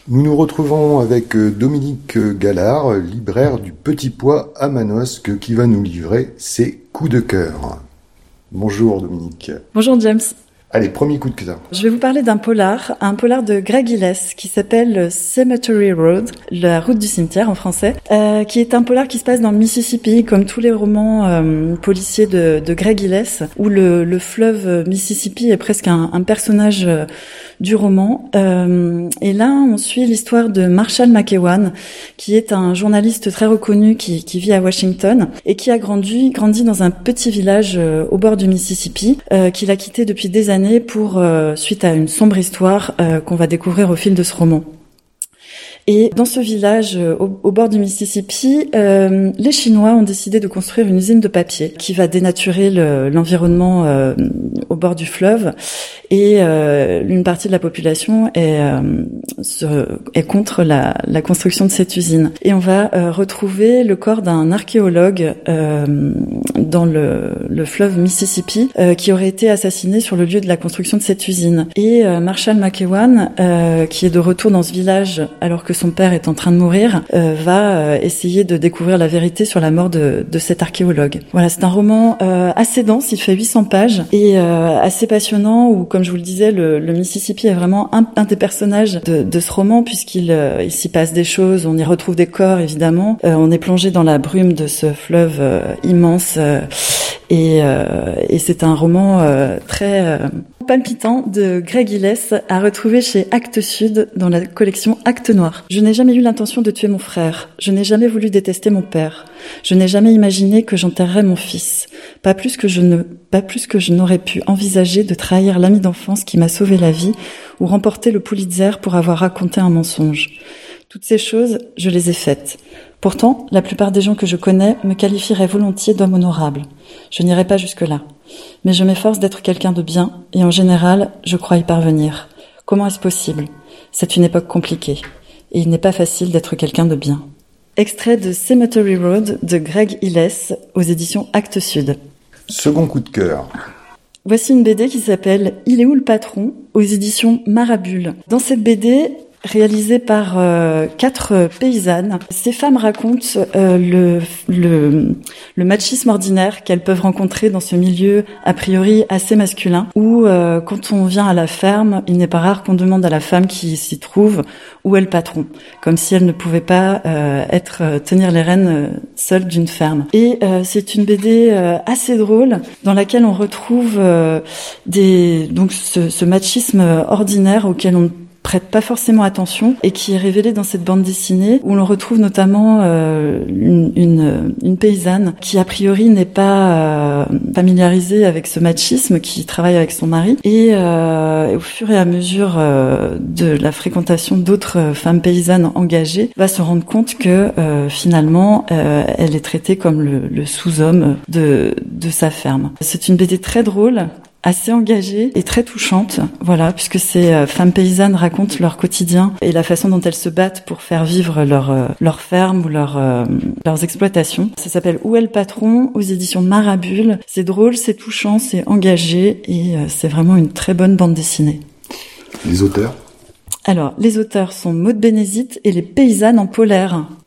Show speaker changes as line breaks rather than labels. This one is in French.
Nous nous retrouvons avec Dominique Gallard, libraire du Petit Pois à Manosque, qui va nous livrer ses coups de cœur. Bonjour Dominique.
Bonjour James.
Allez, premier coup de cœur.
Je vais vous parler un polar de Greg Illes qui s'appelle Cemetery Road, la route du cimetière en français, qui est un polar qui se passe dans le Mississippi, comme tous les romans policiers de Greg Illes, où le fleuve Mississippi est presque un personnage du roman. Et là, on suit l'histoire de Marshall McEwan, qui est un journaliste très reconnu qui vit à Washington et qui a grandi dans un petit village au bord du Mississippi, qu'il a quitté depuis des années suite à une sombre histoire qu'on va découvrir au fil de ce roman. Et dans ce village, au bord du Mississippi, les Chinois ont décidé de construire une usine de papier qui va dénaturer l'environnement au bord du fleuve. Et une partie de la population est contre la construction de cette usine. Et on va retrouver le corps d'un archéologue dans le fleuve Mississippi qui aurait été assassiné sur le lieu de la construction de cette usine. Et Marshall McEwan, qui est de retour dans ce village alors que son père est en train de mourir, va essayer de découvrir la vérité sur la mort de cet archéologue. Voilà, c'est un roman assez dense, il fait 800 pages et assez passionnant où, comme je vous le disais, le Mississippi est vraiment un des personnages de ce roman puisqu'il s'y passe des choses, on y retrouve des corps évidemment, on est plongé dans la brume de ce fleuve immense et c'est un roman très palpitant de Greg Illes à retrouver chez Actes Sud dans la collection Actes Noirs. Je n'ai jamais eu l'intention de tuer mon frère. Je n'ai jamais voulu détester mon père. Je n'ai jamais imaginé que j'enterrerais mon fils. Pas plus que je n'aurais pu envisager de trahir l'ami d'enfance qui m'a sauvé la vie ou remporter le Pulitzer pour avoir raconté un mensonge. Toutes ces choses, je les ai faites. Pourtant, la plupart des gens que je connais me qualifieraient volontiers d'homme honorable. Je n'irai pas jusque-là. Mais je m'efforce d'être quelqu'un de bien, et en général, je crois y parvenir. Comment est-ce possible ? C'est une époque compliquée, et il n'est pas facile d'être quelqu'un de bien. Extrait de Cemetery Road de Greg Illes aux éditions Actes Sud.
Second coup de cœur.
Voici une BD qui s'appelle « Il est où le patron ?» aux éditions Marabule. Dans cette BD, réalisée par 4 paysannes, ces femmes racontent le machisme ordinaire qu'elles peuvent rencontrer dans ce milieu a priori assez masculin, où quand on vient à la ferme, il n'est pas rare qu'on demande à la femme qui s'y trouve où est le patron, comme si elle ne pouvait pas tenir les rênes seule d'une ferme. Et c'est une BD assez drôle dans laquelle on retrouve ce machisme ordinaire auquel on prête pas forcément attention et qui est révélé dans cette bande dessinée où l'on retrouve notamment une paysanne qui a priori n'est pas familiarisée avec ce machisme, qui travaille avec son mari et au fur et à mesure de la fréquentation d'autres femmes paysannes engagées va se rendre compte que finalement elle est traitée comme le sous-homme de sa ferme. C'est une BD très drôle, assez engagée et très touchante, voilà, puisque ces femmes paysannes racontent leur quotidien et la façon dont elles se battent pour faire vivre leur ferme ou leurs exploitations. Ça s'appelle « Où est le patron ?» aux éditions Marabule. C'est drôle, c'est touchant, c'est engagé et c'est vraiment une très bonne bande dessinée.
Les auteurs ?
Alors, les auteurs sont Maud Bénézit et les paysannes en polaire.